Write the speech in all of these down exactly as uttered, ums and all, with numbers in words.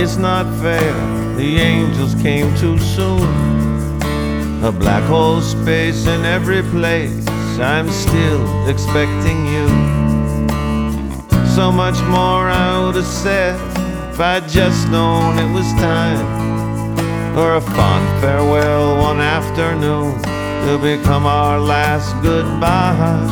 It's not fair, the angels came too soon. A black hole space in every place, I'm still expecting you. So much more I would have said if I'd just known it was time for a fond farewell one afternoon to become our last goodbye.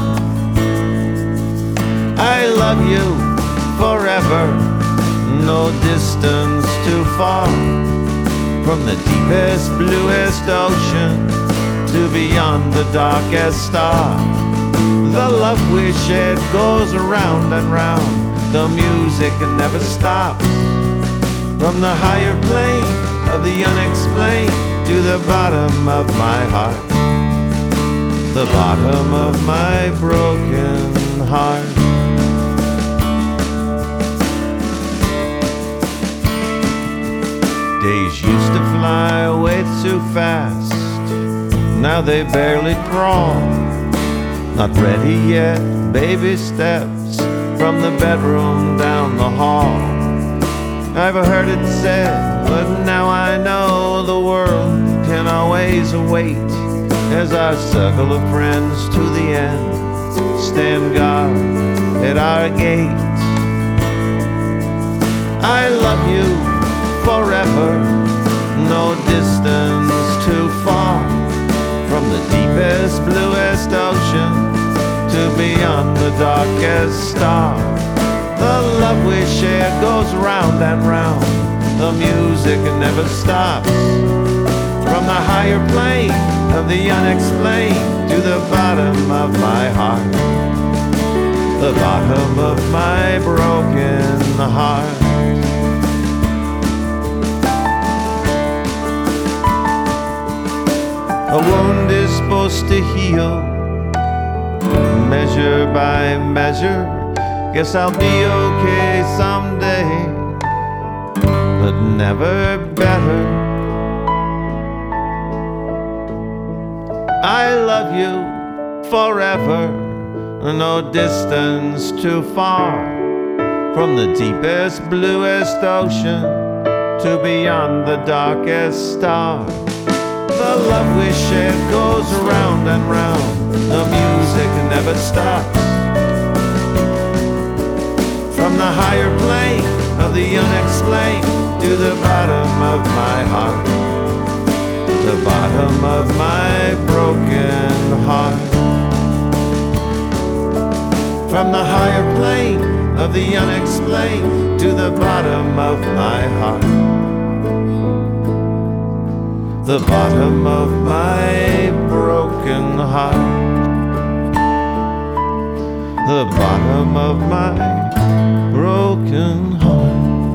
I love you forever, no distance too far, from the deepest, bluest ocean to beyond the darkest star. The love we shared goes round and round, the music never stops. From the higher plane of the unexplained to the bottom of my heart, the bottom of my broken heart. Days used to fly away too fast, now they barely crawl. Not ready yet, baby steps from the bedroom down the hall. I've heard it said, but now I know the world can always wait, as our circle of friends to the end stand guard at our gate. I love you forever, no distance too far, from the deepest, bluest ocean to beyond the darkest star. The love we share goes round and round, the music never stops. From the higher plane of the unexplained to the bottom of my heart, the bottom of my broken heart. A wound is supposed to heal, measure by measure. Guess I'll be okay someday, but never better. I love you forever, no distance too far, from the deepest, bluest ocean to beyond the darkest star. The love we share goes round and round, the music never stops. From the higher plane of the unexplained to the bottom of my heart, the bottom of my broken heart. From the higher plane of the unexplained to the bottom of my heart, the bottom of my broken heart, the bottom of my broken heart.